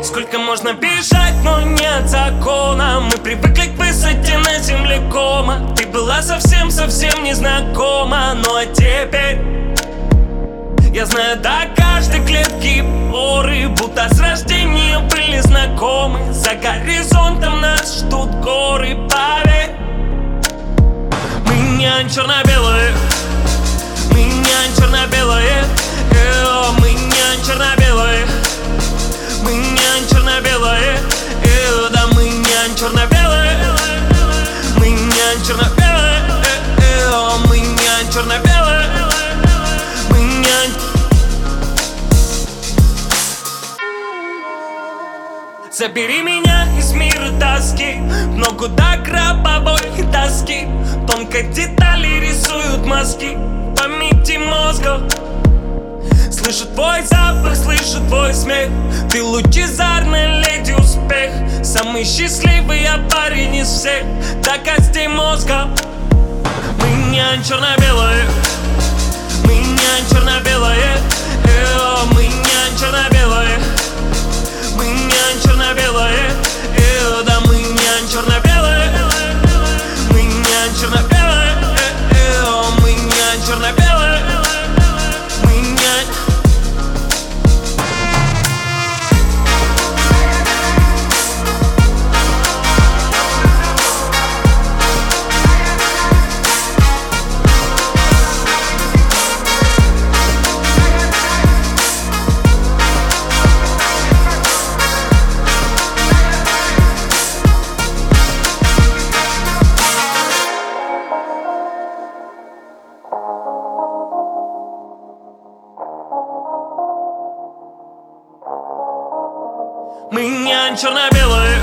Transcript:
Сколько можно бежать, но нет закона. Мы привыкли к высоте на земле кома. Ты была совсем-совсем незнакома. Ну а теперь я знаю до каждой клетки поры, будто с рождения были знакомы. За горизонтом нас ждут горы, поверь. Мы не черно-белые, мы не черно-белые, мы не черно-белые, мы не черно-белые, да мы не черно-белые, мы не черно-белые, мы не черно-белые, мы не. Забери меня из мира тоски, в ногу до гробовой доски. Тонко детали рисуют мазки в памяти мозга. Слышу твой запах, слышу твой смех. Ты лучезарная леди успех. Самый счастливый я парень из всех, до костей мозга. Мы не черно-белые, мы не черно-белые, мы не черно-белые, мы не черно-белые, да мы не черно-белые, мы не черно-белые, мы не черно-белые, мы не. Мы не черно-белые.